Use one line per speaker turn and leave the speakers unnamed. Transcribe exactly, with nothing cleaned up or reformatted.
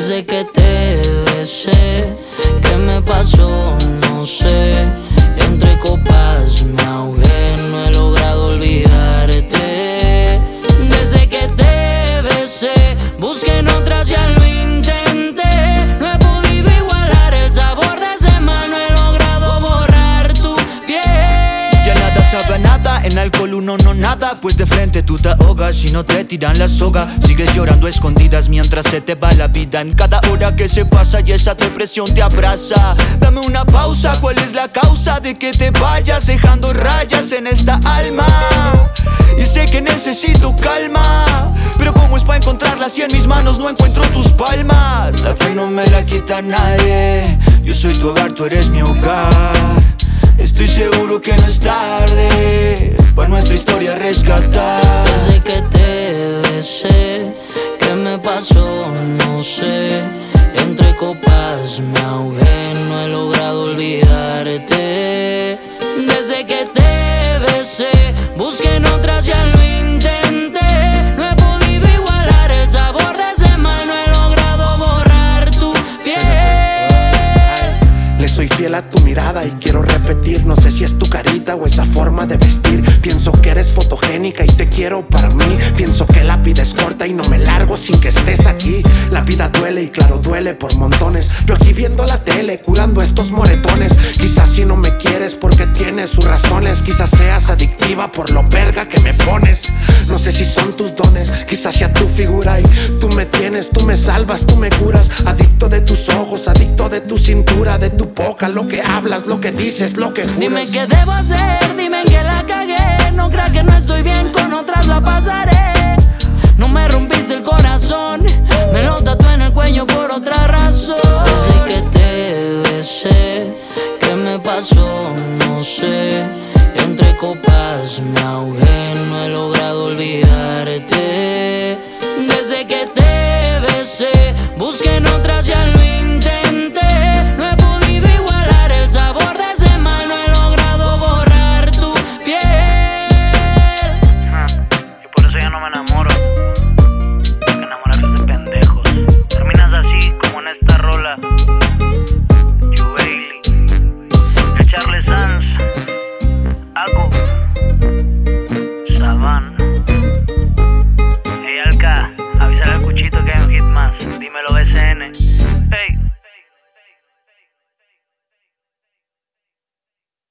Desde que te besé, ¿qué me pasó? No sé. Entre copas me ahogué, no he logrado olvidarte. Desde que te besé, busqué en otras, ya lo intenté. No he podido igualar el sabor de ese mal, no he logrado borrar tu piel.
Ya nada sabe a nada, en alcohol uno no nada, pues de frente tú te ahogas y no te tiran la soga. Sigues llorando a escondidas mientras se te va la vida en cada hora que se pasa y esa depresión te abraza. Dame una pausa, ¿cuál es la causa de que te vayas dejando rayas en esta alma? Y sé que necesito calma, pero ¿cómo es para encontrarla si en mis manos no encuentro tus palmas? La fe no me la quita nadie, yo soy tu hogar, tú eres mi hogar. Estoy seguro que no es tarde para nuestra historia rescatar.
Desde que te besé, ¿qué me pasó? No sé. Entre copas me ahogué, no he logrado olvidarte. Desde que te besé, busqué en otras, ya lo intenté. No he podido igualar el sabor de ese mal, no he logrado borrar tu piel.
Le soy fiel a tu mirada y quiero repetir. No sé si es tu carita o esa forma de vestir. Pienso que eres fotogénica y te quiero para mí. Pienso que la vida es corta y no me largo sin que estés aquí. La vida duele y claro duele por montones. Yo aquí viendo la tele, curando estos moretones. Quizás si no me quieres porque tienes sus razones. Quizás seas adictiva por lo verga que me pones. No sé si son tus dones, quizás sea tu figura. Y tú me tienes, tú me salvas, tú me curas. Adicto de tus ojos, adicto de tu cintura, de tu boca, lo que hablas, lo que dices, lo que juras.
Dime qué debo hacer, dime que la cagué. No creas que no estoy bien, con otras la pasaré. No me rompiste el corazón, me lo tatué en el cuello por otra razón. Desde que te besé, ¿qué me pasó? No sé. Entre copas me ahogué,